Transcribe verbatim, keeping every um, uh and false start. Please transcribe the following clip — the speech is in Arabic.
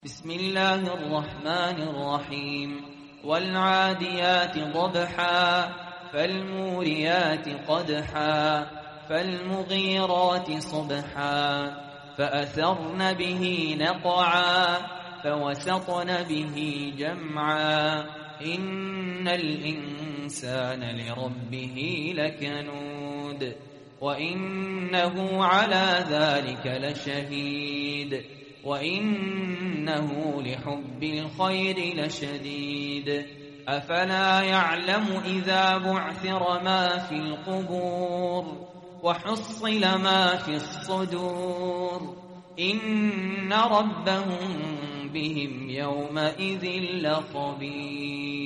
بسم الله الرحمن الرحيم والعاديات ضبحا فالموريات قدحا فالمغيرات صبحا فأثرن به نقعا فوسطن به جمعا إن الإنسان لربه لكنود وإنه على ذلك لشهيد وإنه لحب الخير لشديد أفلا يعلم إذا بعثر ما في القبور وحصل ما في الصدور إن ربهم بهم يومئذ لخبير.